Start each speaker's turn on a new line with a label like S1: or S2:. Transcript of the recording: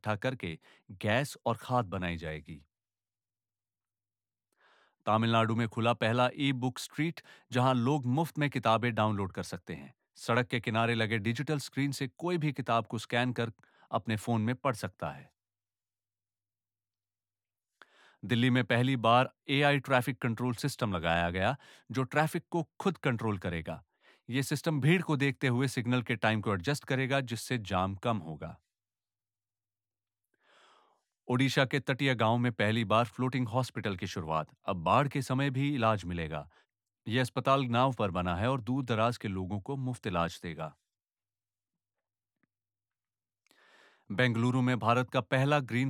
S1: इकट्ठा करके गैस और खाद बनाई जाएगी। तमिलनाडु में खुला पहला ई बुक स्ट्रीट, जहां लोग मुफ्त में किताबें डाउनलोड कर सकते हैं। सड़क के किनारे लगे डिजिटल स्क्रीन से कोई भी किताब को स्कैन कर अपने फोन में पढ़ सकता है। दिल्ली में पहली बार एआई ट्रैफिक कंट्रोल सिस्टम लगाया गया, जो ट्रैफिक को खुद कंट्रोल करेगा। यह सिस्टम भीड़ को देखते हुए सिग्नल के टाइम को एडजस्ट करेगा, जिससे जाम कम होगा। ओडिशा के तटीय गांव में पहली बार फ्लोटिंग हॉस्पिटल की शुरुआत। अब बाढ़ के समय भी इलाज मिलेगा। यह अस्पताल नाव पर बना है और दूर दराज के लोगों को मुफ्त इलाज देगा। बेंगलुरु में भारत का पहला ग्रीन